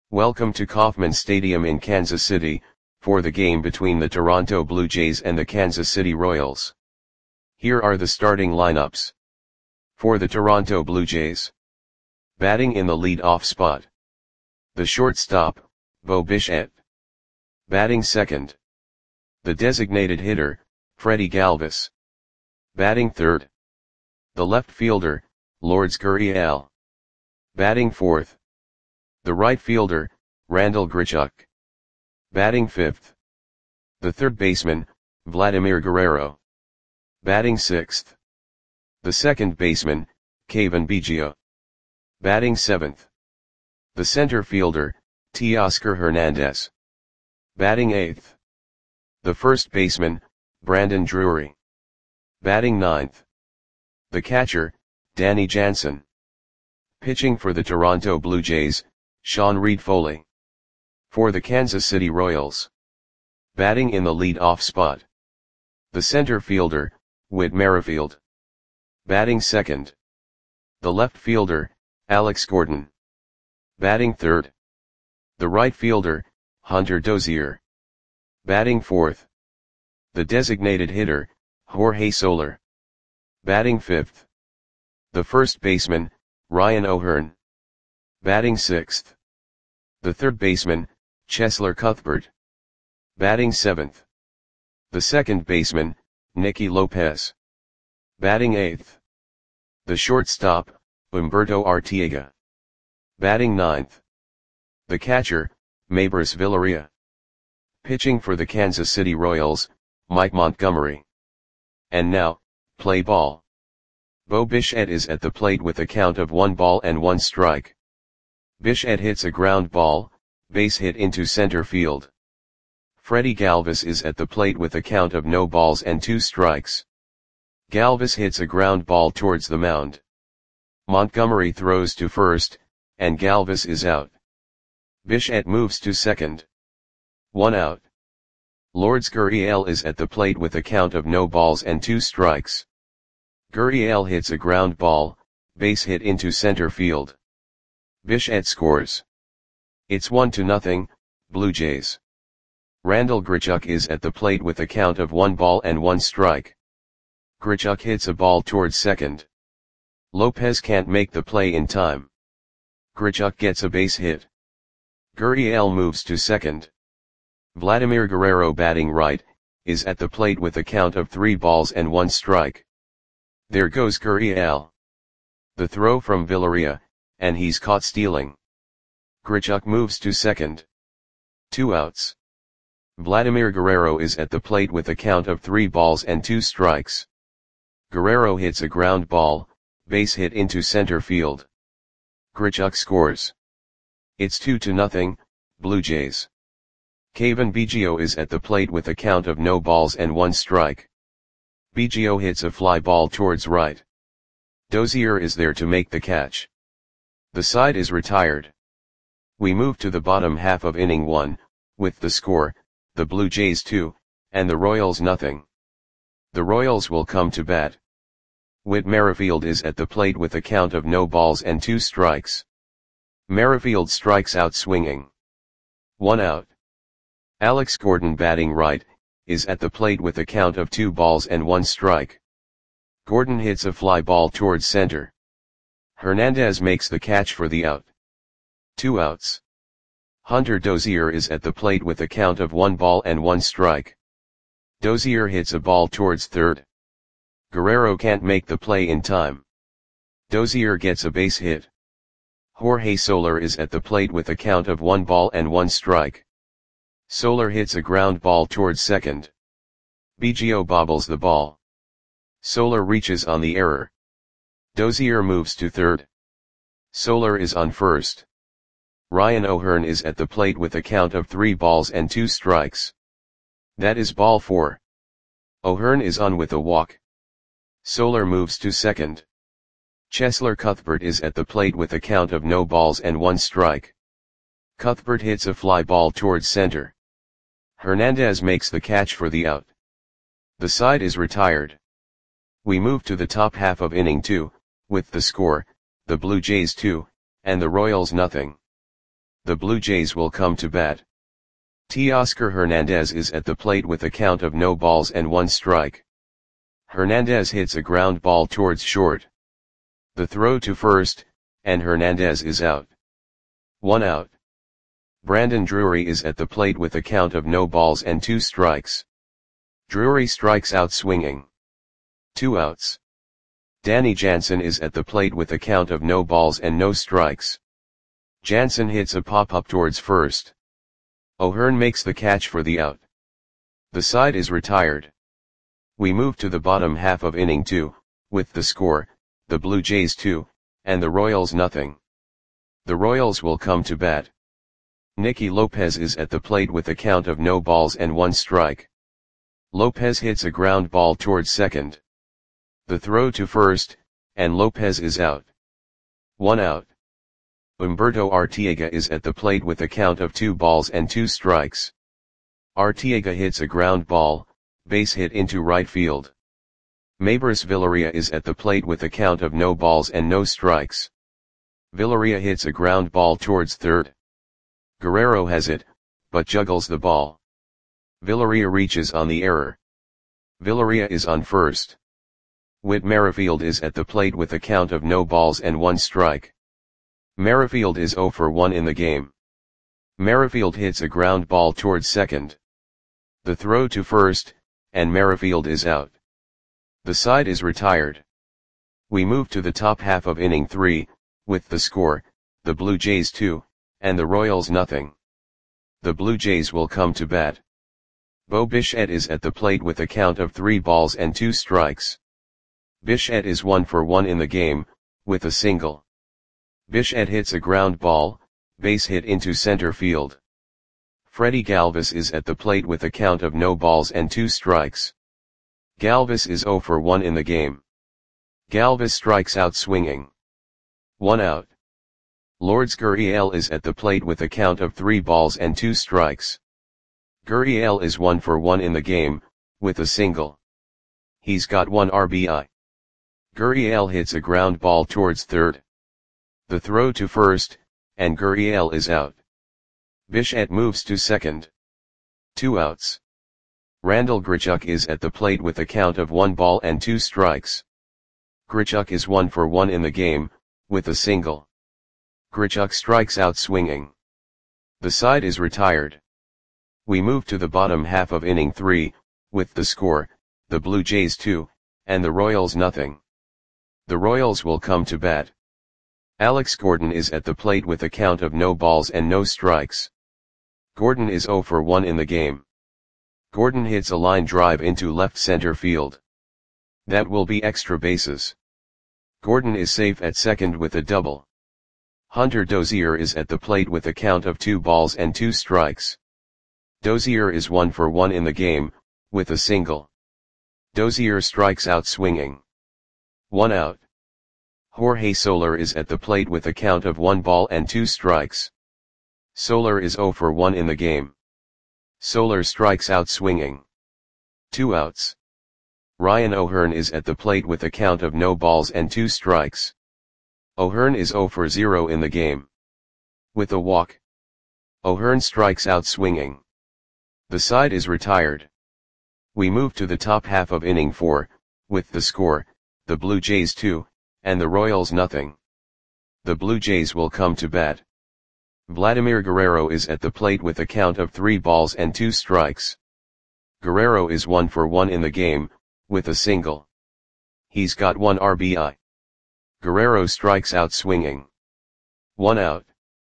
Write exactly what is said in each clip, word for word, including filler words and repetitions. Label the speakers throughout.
Speaker 1: Welcome to Kauffman Stadium in Kansas City, for the game between the Toronto Blue Jays and the Kansas City Royals. Here are the starting lineups. For the Toronto Blue Jays. Batting in the lead-off spot. The shortstop, Bo Bichette. Batting second. The designated hitter, Freddie Galvis. Batting third. The left fielder, Lourdes Gurriel. Batting fourth. The right fielder, Randal Grichuk. Batting fifth. The third baseman, Vladimir Guerrero. Batting sixth. The second baseman, Cavan Biggio. Batting seventh. The center fielder, Teoscar Hernandez. Batting eighth. The first baseman, Brandon Drury. Batting ninth. The catcher, Danny Jansen. Pitching for the Toronto Blue Jays, Sean Reid-Foley. For the Kansas City Royals. Batting in the lead-off spot. The center fielder, Whit Merrifield. Batting second. The left fielder, Alex Gordon. Batting third. The right fielder, Hunter Dozier. Batting fourth. The designated hitter, Jorge Soler. Batting fifth. The first baseman, Ryan O'Hearn. Batting sixth. The third baseman, Cheslor Cuthbert. Batting seventh. The second baseman, Nicky Lopez. Batting eighth. The shortstop, Humberto Arteaga. Batting ninth. The catcher, Maybris Villaria. Pitching for the Kansas City Royals, Mike Montgomery. And now, play ball. Bo Bichette is at the plate with a count of one ball and one strike. Bichette hits a ground ball, base hit into center field. Freddie Galvis is at the plate with a count of no balls and two strikes. Galvis hits a ground ball towards the mound. Montgomery throws to first, and Galvis is out. Bichette moves to second. One out. Lourdes Gurriel is at the plate with a count of no balls and two strikes. Gurriel hits a ground ball, base hit into center field. Bichette scores. It's one to nothing, Blue Jays. Randal Grichuk is at the plate with a count of one ball and one strike. Grichuk hits a ball towards second. Lopez can't make the play in time. Grichuk gets a base hit. Gurriel moves to second. Vladimir Guerrero, batting right, is at the plate with a count of three balls and one strike. There goes Gurriel. The throw from Villaria, and he's caught stealing. Grichuk moves to second. Two outs. Vladimir Guerrero is at the plate with a count of three balls and two strikes. Guerrero hits a ground ball, base hit into center field. Grichuk scores. It's two to nothing, Blue Jays. Cavan Biggio is at the plate with a count of no balls and one strike. Biggio hits a fly ball towards right. Dozier is there to make the catch. The side is retired. We move to the bottom half of inning one, with the score, the Blue Jays two, and the Royals nothing. The Royals will come to bat. Whit Merrifield is at the plate with a count of no balls and two strikes. Merrifield strikes out swinging. One out. Alex Gordon, batting right, is at the plate with a count of two balls and one strike. Gordon hits a fly ball towards center. Hernandez makes the catch for the out. Two outs. Hunter Dozier is at the plate with a count of one ball and one strike. Dozier hits a ball towards third. Guerrero can't make the play in time. Dozier gets a base hit. Jorge Soler is at the plate with a count of one ball and one strike. Soler hits a ground ball towards second. Biggio bobbles the ball. Soler reaches on the error. Dozier moves to third. Soler is on first. Ryan O'Hearn is at the plate with a count of three balls and two strikes. That is ball four. O'Hearn is on with a walk. Soler moves to second. Cheslor Cuthbert is at the plate with a count of no balls and one strike. Cuthbert hits a fly ball towards center. Hernandez makes the catch for the out. The side is retired. We move to the top half of inning two, with the score, the Blue Jays two, and the Royals nothing. The Blue Jays will come to bat. Teoscar Hernandez is at the plate with a count of no balls and one strike. Hernandez hits a ground ball towards short. The throw to first, and Hernandez is out. One out. Brandon Drury is at the plate with a count of no balls and two strikes. Drury strikes out swinging. Two outs. Danny Jansen is at the plate with a count of no balls and no strikes. Jansen hits a pop-up towards first. O'Hearn makes the catch for the out. The side is retired. We move to the bottom half of inning two, with the score, the Blue Jays two, and the Royals nothing. The Royals will come to bat. Nicky Lopez is at the plate with a count of no balls and one strike. Lopez hits a ground ball towards second. The throw to first, and Lopez is out. One out. Humberto Arteaga is at the plate with a count of two balls and two strikes. Arteaga hits a ground ball, base hit into right field. Maybris Villaria is at the plate with a count of no balls and no strikes. Villaria hits a ground ball towards third. Guerrero has it, but juggles the ball. Villaria reaches on the error. Villaria is on first. Whit Merrifield is at the plate with a count of no balls and one strike. Merrifield is zero for one in the game. Merrifield hits a ground ball towards second. The throw to first, and Merrifield is out. The side is retired. We move to the top half of inning three, with the score, the Blue Jays two, and the Royals nothing. The Blue Jays will come to bat. Bo Bichette is at the plate with a count of three balls and two strikes. Bichette is one for one in the game, with a single. Bichette hits a ground ball, base hit into center field. Freddie Galvis is at the plate with a count of no balls and two strikes. Galvis is zero for one in the game. Galvis strikes out swinging. One out. Lourdes Gurriel is at the plate with a count of three balls and two strikes. Gurriel is one for one in the game, with a single. He's got one R B I. Gurriel hits a ground ball towards third. The throw to first, and Gurriel is out. Bichette moves to second. Two outs. Randall Grichuk is at the plate with a count of one ball and two strikes. Grichuk is one for one in the game, with a single. Grichuk strikes out swinging. The side is retired. We move to the bottom half of inning three, with the score, the Blue Jays two, and the Royals nothing. The Royals will come to bat. Alex Gordon is at the plate with a count of no balls and no strikes. Gordon is zero for one in the game. Gordon hits a line drive into left center field. That will be extra bases. Gordon is safe at second with a double. Hunter Dozier is at the plate with a count of two balls and two strikes. Dozier is one for one in the game, with a single. Dozier strikes out swinging. One out. Jorge Soler is at the plate with a count of one ball and two strikes. Soler is zero for one in the game. Soler strikes out swinging. Two outs. Ryan O'Hearn is at the plate with a count of no balls and two strikes. O'Hearn is zero for zero in the game. With a walk. O'Hearn strikes out swinging. The side is retired. We move to the top half of inning four, with the score, the Blue Jays two, and the Royals nothing. The Blue Jays will come to bat. Vladimir Guerrero is at the plate with a count of three balls and two strikes. Guerrero is one for one in the game, with a single. He's got one R B I. Guerrero strikes out swinging. One out.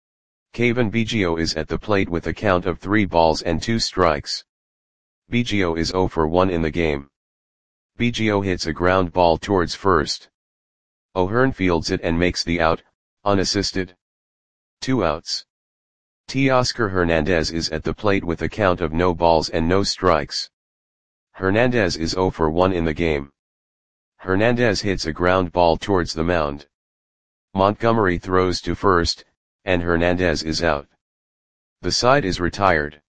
Speaker 1: Kevin Biggio is at the plate with a count of three balls and two strikes. Biggio is zero for one in the game. Biggio hits a ground ball towards first. O'Hearn fields it and makes the out, unassisted. Two outs. Teoscar Hernandez is at the plate with a count of no balls and no strikes. Hernandez is zero for one in the game. Hernandez hits a ground ball towards the mound. Montgomery throws to first, and Hernandez is out. The side is retired.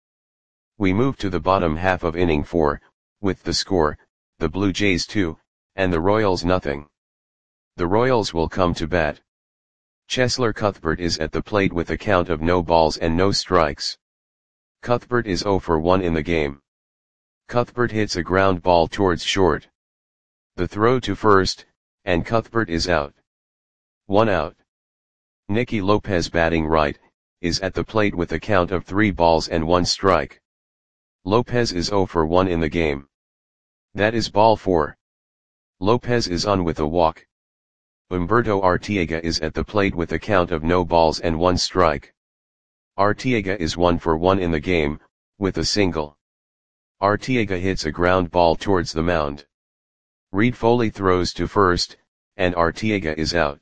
Speaker 1: We move to the bottom half of inning four, with the score, the Blue Jays two, and the Royals nothing. The Royals will come to bat. Cheslor Cuthbert is at the plate with a count of no balls and no strikes. Cuthbert is zero for one in the game. Cuthbert hits a ground ball towards short. The throw to first, and Cuthbert is out. One out. Nicky Lopez, batting right, is at the plate with a count of three balls and one strike. Lopez is zero for one in the game. That is ball four. Lopez is on with a walk. Humberto Arteaga is at the plate with a count of no balls and one strike. Arteaga is one for one in the game, with a single. Arteaga hits a ground ball towards the mound. Reed Foley throws to first, and Arteaga is out.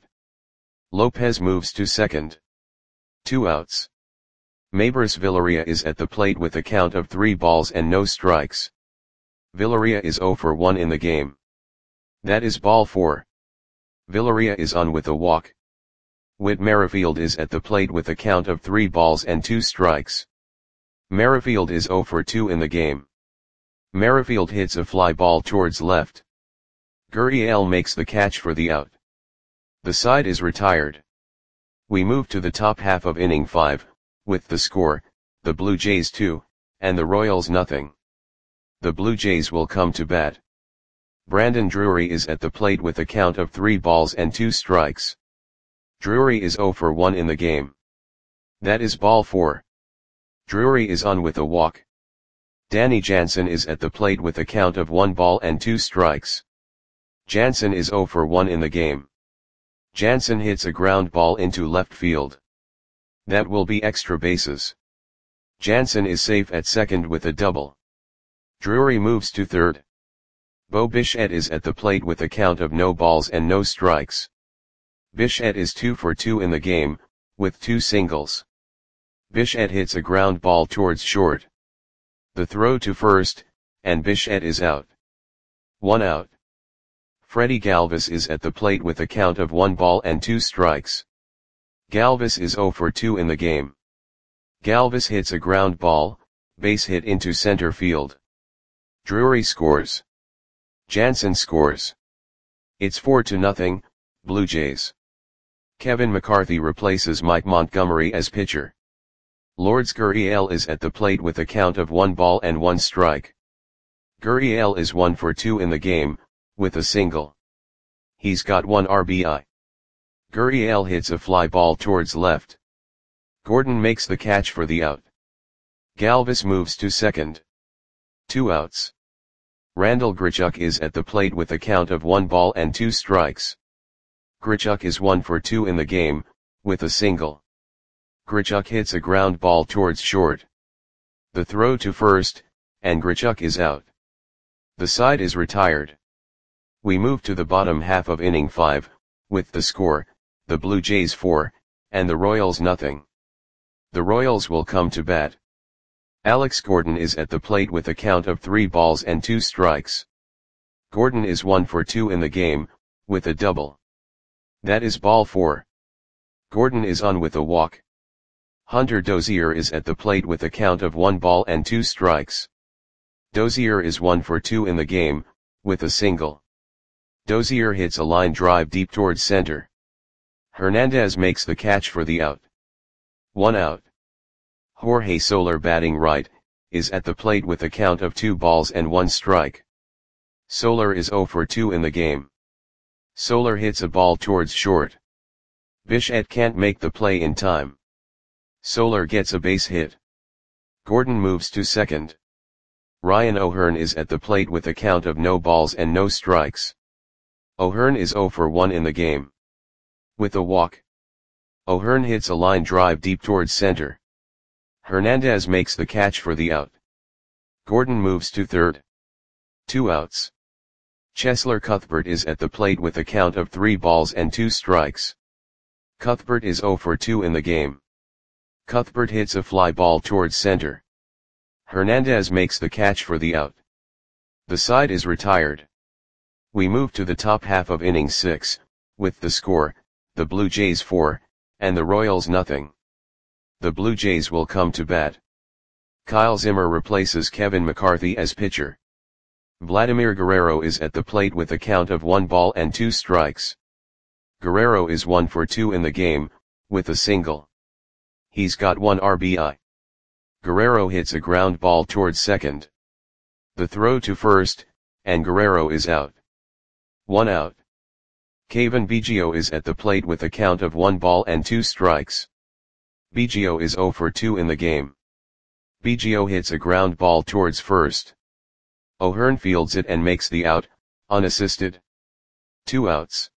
Speaker 1: Lopez moves to second. Two outs. Maybers Villaria is at the plate with a count of three balls and no strikes. Villaria is zero for one in the game. That is ball four. Villaria is on with a walk. Whit Merrifield is at the plate with a count of three balls and two strikes. Merrifield is zero for two in the game. Merrifield hits a fly ball towards left. Gurriel makes the catch for the out. The side is retired. We move to the top half of inning five, with the score, the Blue Jays two, and the Royals nothing. The Blue Jays will come to bat. Brandon Drury is at the plate with a count of three balls and two strikes. Drury is zero for one in the game. That is ball four. Drury is on with a walk. Danny Jansen is at the plate with a count of one ball and two strikes. Jansen is zero for one in the game. Jansen hits a ground ball into left field. That will be extra bases. Jansen is safe at second with a double. Drury moves to third. Bo Bichette is at the plate with a count of no balls and no strikes. Bichette is two for two in the game, with two singles. Bichette hits a ground ball towards short. The throw to first, and Bichette is out. One out. Freddie Galvis is at the plate with a count of one ball and two strikes. Galvis is zero for two in the game. Galvis hits a ground ball, base hit into center field. Drury scores. Jansen scores. It's four to nothing, Blue Jays. Kevin McCarthy replaces Mike Montgomery as pitcher. Lourdes Gurriel is at the plate with a count of one ball and one strike. Gurriel is one for two in the game, with a single. He's got one R B I. Gurriel hits a fly ball towards left. Gordon makes the catch for the out. Galvis moves to second. Two outs. Randall Grichuk is at the plate with a count of one ball and two strikes. Grichuk is one for two in the game, with a single. Grichuk hits a ground ball towards short. The throw to first, and Grichuk is out. The side is retired. We move to the bottom half of inning five, with the score, the Blue Jays four, and the Royals nothing. The Royals will come to bat. Alex Gordon is at the plate with a count of three balls and two strikes. Gordon is one for two in the game, with a double. That is ball four. Gordon is on with a walk. Hunter Dozier is at the plate with a count of one ball and two strikes. Dozier is one for two in the game, with a single. Dozier hits a line drive deep towards center. Hernandez makes the catch for the out. One out. Jorge Soler, batting right, is at the plate with a count of two balls and one strike. Soler is zero for two in the game. Soler hits a ball towards short. Bichette can't make the play in time. Soler gets a base hit. Gordon moves to second. Ryan O'Hearn is at the plate with a count of no balls and no strikes. O'Hearn is zero for one in the game. With a walk. O'Hearn hits a line drive deep towards center. Hernandez makes the catch for the out. Gordon moves to third. Two outs. Cheslor Cuthbert is at the plate with a count of three balls and two strikes. Cuthbert is zero for two in the game. Cuthbert hits a fly ball towards center. Hernandez makes the catch for the out. The side is retired. We move to the top half of inning six, with the score, the Blue Jays four, and the Royals nothing. The Blue Jays will come to bat. Kyle Zimmer replaces Kevin McCarthy as pitcher. Vladimir Guerrero is at the plate with a count of one ball and two strikes. Guerrero is one for two in the game, with a single. He's got one R B I. Guerrero hits a ground ball towards second. The throw to first, and Guerrero is out. One out. Kevin Biggio is at the plate with a count of one ball and two strikes. Biggio is zero for two in the game. Biggio hits a ground ball towards first. O'Hearn fields it and makes the out, unassisted. Two outs.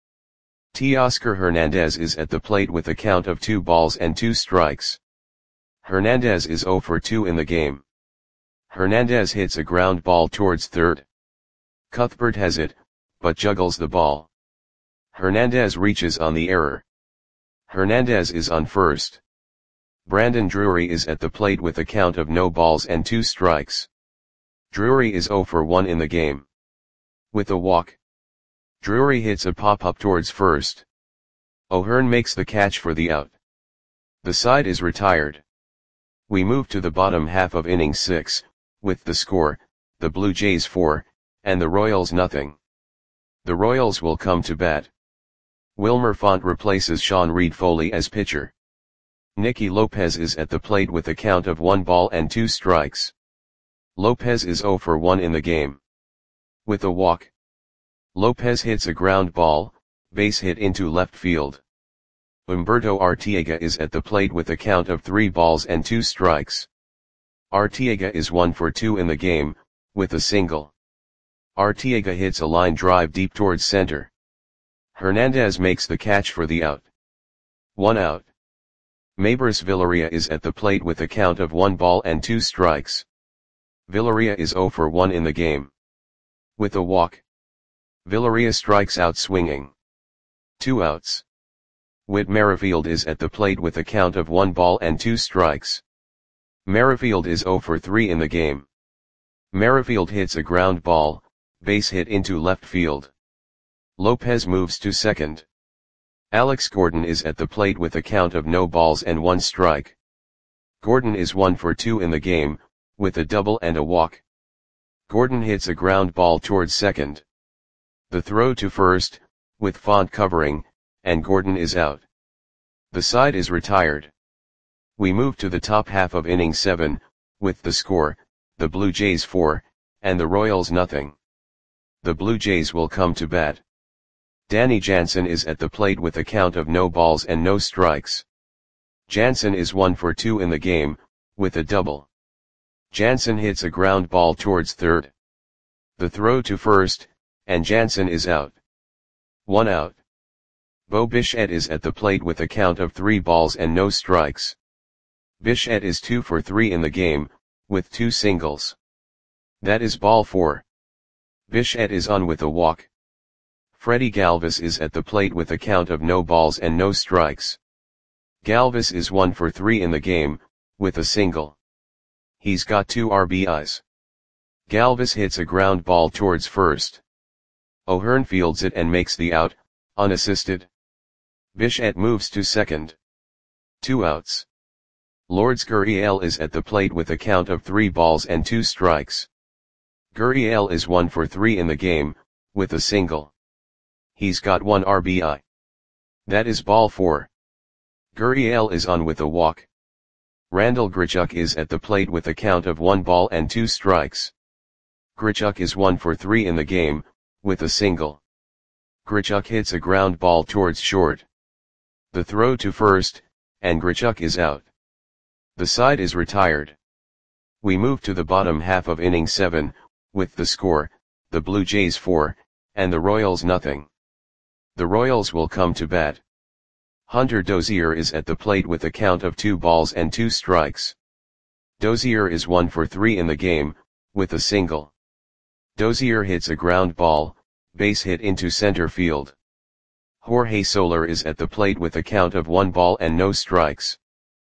Speaker 1: Teoscar Hernandez is at the plate with a count of two balls and two strikes. Hernandez is zero for two in the game. Hernandez hits a ground ball towards third. Cuthbert has it, but juggles the ball. Hernandez reaches on the error. Hernandez is on first. Brandon Drury is at the plate with a count of no balls and two strikes. Drury is zero for one in the game. With a walk, Drury hits a pop-up towards first. O'Hearn makes the catch for the out. The side is retired. We move to the bottom half of inning six, with the score, the Blue Jays four, and the Royals nothing. The Royals will come to bat. Wilmer Font replaces Sean Reed-Foley as pitcher. Nicky Lopez is at the plate with a count of one ball and two strikes. Lopez is zero for one in the game. With a walk, Lopez hits a ground ball, base hit into left field. Humberto Arteaga is at the plate with a count of three balls and two strikes. Arteaga is one for two in the game, with a single. Arteaga hits a line drive deep towards center. Hernandez makes the catch for the out. One out. Maybers Villaria is at the plate with a count of one ball and two strikes. Villaria is zero for one in the game. With a walk, Villaria strikes out swinging. Two outs. Whit Merrifield is at the plate with a count of one ball and two strikes. Merrifield is zero for three in the game. Merrifield hits a ground ball, base hit into left field. Lopez moves to second. Alex Gordon is at the plate with a count of no balls and one strike. Gordon is one for two in the game, with a double and a walk. Gordon hits a ground ball towards second. The throw to first, with Font covering, and Gordon is out. The side is retired. We move to the top half of inning seven, with the score, the Blue Jays four, and the Royals nothing. The Blue Jays will come to bat. Danny Jansen is at the plate with a count of no balls and no strikes. Jansen is one for two in the game, with a double. Jansen hits a ground ball towards third. The throw to first, and Jansen is out. One out. Bo Bichette is at the plate with a count of three balls and no strikes. Bichette is two for three in the game, with two singles. That is ball four. Bichette is on with a walk. Freddie Galvis is at the plate with a count of no balls and no strikes. Galvis is one for three in the game, with a single. He's got two R B Is. Galvis hits a ground ball towards first. O'Hearn fields it and makes the out, unassisted. Bichette moves to second. Two outs. Lourdes Gurriel is at the plate with a count of three balls and two strikes. Gurriel is one for three in the game, with a single. He's got one R B I. That is ball four. Gurriel is on with a walk. Randall Grichuk is at the plate with a count of one ball and two strikes. Grichuk is one for three in the game, with a single. Grichuk hits a ground ball towards short. The throw to first, and Grichuk is out. The side is retired. We move to the bottom half of inning seven, with the score, the Blue Jays four, and the Royals nothing. The Royals will come to bat. Hunter Dozier is at the plate with a count of two balls and two strikes. Dozier is one for three in the game, with a single. Dozier hits a ground ball, base hit into center field. Jorge Soler is at the plate with a count of one ball and no strikes.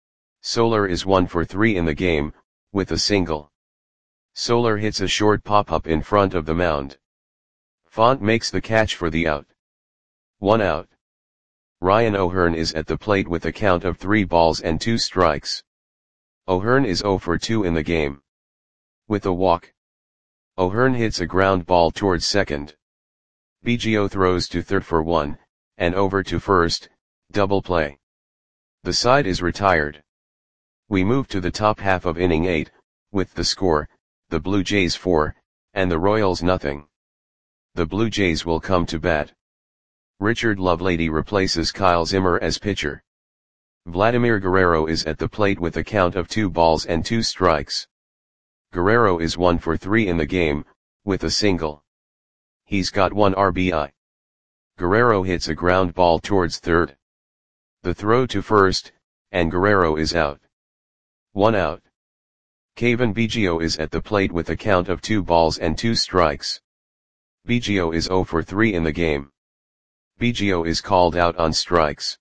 Speaker 1: Soler is one for three in the game, with a single. Soler hits a short pop-up in front of the mound. Font makes the catch for the out. One out. Ryan O'Hearn is at the plate with a count of three balls and two strikes. O'Hearn is zero for two in the game. With a walk, O'Hearn hits a ground ball towards second. Biggio throws to third for one, and over to first, double play. The side is retired. We move to the top half of inning eight, with the score, the Blue Jays four, and the Royals nothing. The Blue Jays will come to bat. Richard Lovelady replaces Kyle Zimmer as pitcher. Vladimir Guerrero is at the plate with a count of two balls and two strikes. Guerrero is one for three in the game, with a single. He's got one R B I. Guerrero hits a ground ball towards third. The throw to first, and Guerrero is out. One out. Cavan Biggio is at the plate with a count of two balls and two strikes. Biggio is zero for three in the game. Biggio is called out on strikes.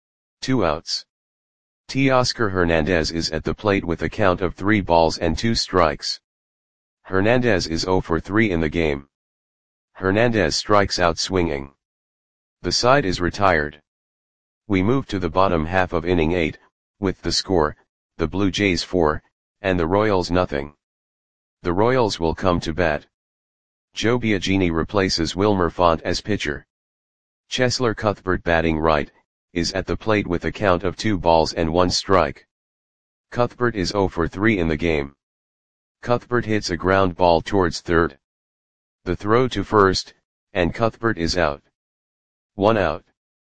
Speaker 1: Two outs. Teoscar Hernandez is at the plate with a count of three balls and two strikes. Hernandez is zero for three in the game. Hernandez strikes out swinging. The side is retired. We move to the bottom half of inning eight, with the score, the Blue Jays four, and the Royals nothing. The Royals will come to bat. Joe Biagini replaces Wilmer Font as pitcher. Cheslor Cuthbert, batting right, is at the plate with a count of two balls and one strike. Cuthbert is zero for three in the game. Cuthbert hits a ground ball towards third. The throw to first, and Cuthbert is out. One out.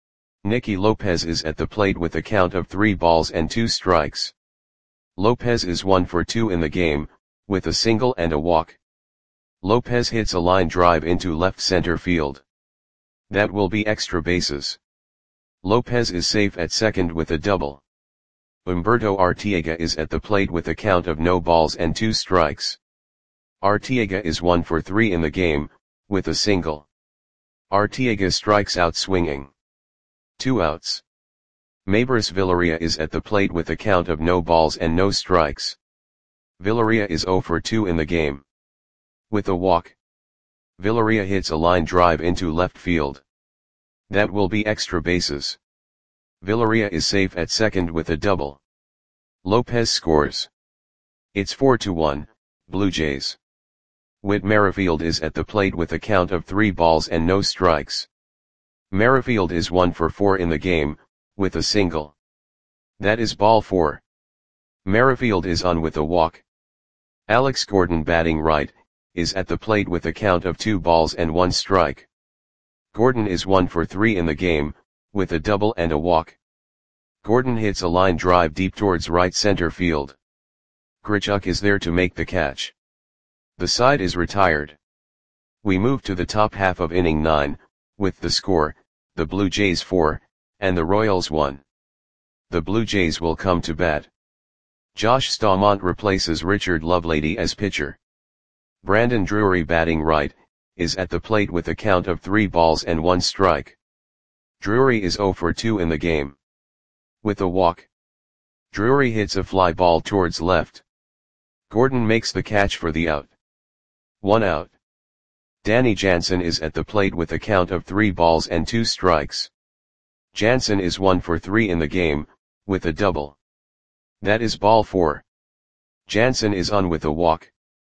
Speaker 1: Nicky Lopez is at the plate with a count of three balls and two strikes. Lopez is one for two in the game, with a single and a walk. Lopez hits a line drive into left center field. That will be extra bases. Lopez is safe at second with a double. Humberto Arteaga is at the plate with a count of no balls and two strikes. Arteaga is one for three in the game, with a single. Arteaga strikes out swinging. Two outs. Maybris Villaria is at the plate with a count of no balls and no strikes. Villaria is zero for two in the game. With a walk. Villaria hits a line drive into left field. That will be extra bases. Villaria is safe at second with a double. Lopez scores. It's four to one, Blue Jays. Whit Merrifield is at the plate with a count of three balls and no strikes. Merrifield is one for four in the game, with a single. That is ball four. Merrifield is on with a walk. Alex Gordon, batting right, is at the plate with a count of two balls and one strike. Gordon is one for three in the game, with a double and a walk. Gordon hits a line drive deep towards right center field. Grichuk is there to make the catch. The side is retired. We move to the top half of inning nine, with the score, the Blue Jays four, and the Royals one. The Blue Jays will come to bat. Josh Staumont replaces Richard Lovelady as pitcher. Brandon Drury, batting right, is at the plate with a count of three balls and one strike. Drury is zero for two in the game. With a walk. Drury hits a fly ball towards left. Gordon makes the catch for the out. One out. Danny Jansen is at the plate with a count of three balls and two strikes. Jansen is one for three in the game, with a double. That is ball four. Jansen is on with a walk.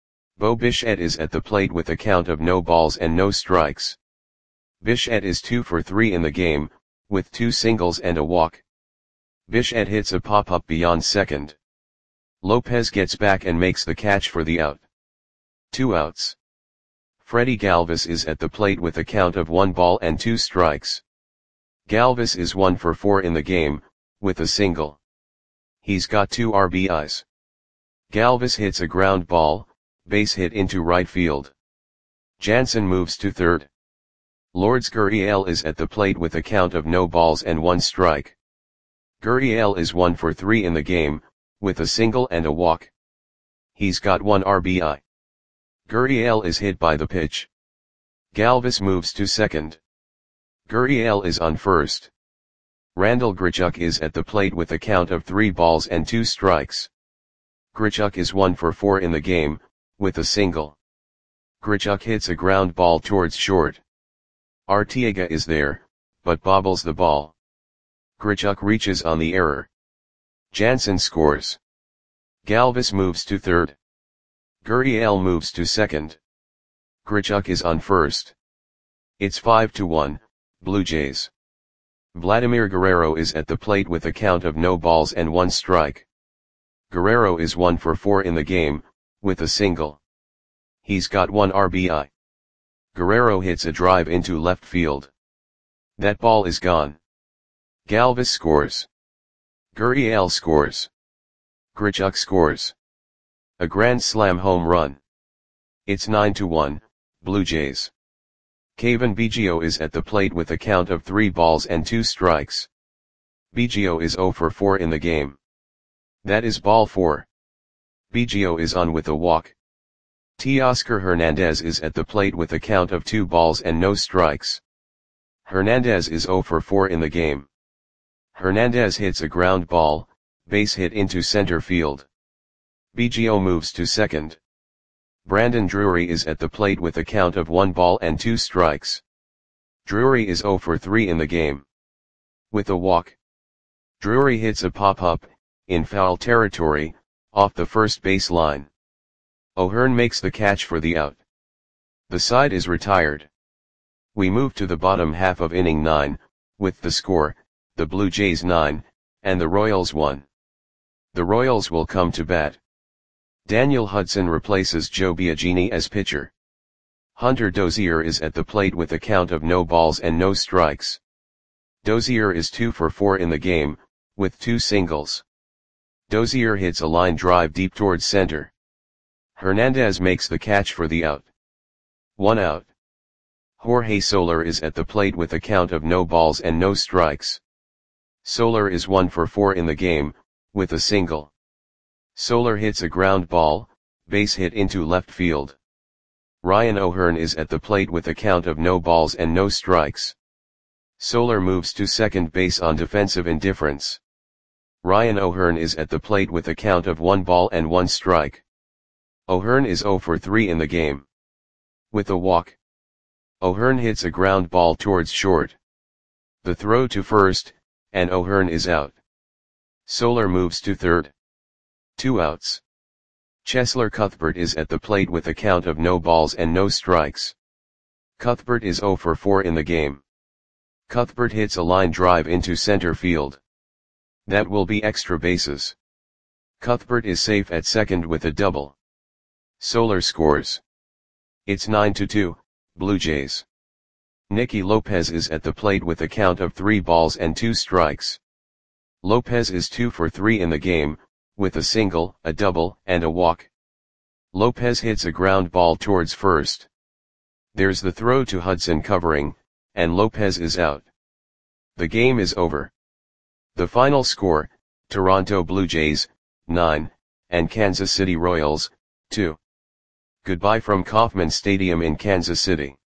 Speaker 1: Bo Bichette is at the plate with a count of no balls and no strikes. Bichette is two for three in the game, with two singles and a walk. Bichette hits a pop-up beyond second. Lopez gets back and makes the catch for the out. Two outs. Freddie Galvis is at the plate with a count of one ball and two strikes. Galvis is one for four in the game, with a single. He's got two R B Is. Galvis hits a ground ball, base hit into right field. Jansen moves to third. Lourdes Gurriel is at the plate with a count of no balls and one strike. Gurriel is one for three in the game, with a single and a walk. He's got one R B I. Gurriel is hit by the pitch. Galvis moves to second. Gurriel is on first. Randall Grichuk is at the plate with a count of three balls and two strikes. Grichuk is one for four in the game, with a single. Grichuk hits a ground ball towards short. Arteaga is there, but bobbles the ball. Grichuk reaches on the error. Jansen scores. Galvis moves to third. Gurriel moves to second. Grichuk is on first. It's five to one, Blue Jays. Vladimir Guerrero is at the plate with a count of no balls and one strike. Guerrero is one for four in the game, with a single. He's got one R B I. Guerrero hits a drive into left field. That ball is gone. Galvis scores. Gurriel scores. Grichuk scores. A grand slam home run. It's nine to one, Blue Jays. Kevin Biggio is at the plate with a count of three balls and two strikes. Biggio is zero for four in the game. That is ball four. Biggio is on with a walk. Teoscar Hernandez is at the plate with a count of two balls and no strikes. Hernandez is zero for four in the game. Hernandez hits a ground ball, base hit into center field. Biggio moves to second. Brandon Drury is at the plate with a count of one ball and two strikes. Drury is zero for three in the game. With a walk. Drury hits a pop-up, in foul territory, off the first base line. O'Hearn makes the catch for the out. The side is retired. We move to the bottom half of inning nine, with the score, the Blue Jays nine, and the Royals one. The Royals will come to bat. Daniel Hudson replaces Joe Biagini as pitcher. Hunter Dozier is at the plate with a count of no balls and no strikes. Dozier is two for four in the game, with two singles. Dozier hits a line drive deep towards center. Hernandez makes the catch for the out. One out. Jorge Soler is at the plate with a count of no balls and no strikes. Soler is one for four in the game, with a single. Soler hits a ground ball, base hit into left field. Ryan O'Hearn is at the plate with a count of no balls and no strikes. Soler moves to second base on defensive indifference. Ryan O'Hearn is at the plate with a count of one ball and one strike. O'Hearn is zero for three in the game. With a walk. O'Hearn hits a ground ball towards short. The throw to first, and O'Hearn is out. Soler moves to third. Two outs. Cheslor Cuthbert is at the plate with a count of no balls and no strikes. Cuthbert is zero for four in the game. Cuthbert hits a line drive into center field. That will be extra bases. Cuthbert is safe at second with a double. Soler scores. It's nine to two, Blue Jays. Nicky Lopez is at the plate with a count of three balls and two strikes. Lopez is two for three in the game, with a single, a double, and a walk. Lopez hits a ground ball towards first. There's the throw to Hudson covering, and Lopez is out. The game is over. The final score, Toronto Blue Jays, nine, and Kansas City Royals, two. Goodbye from Kauffman Stadium in Kansas City.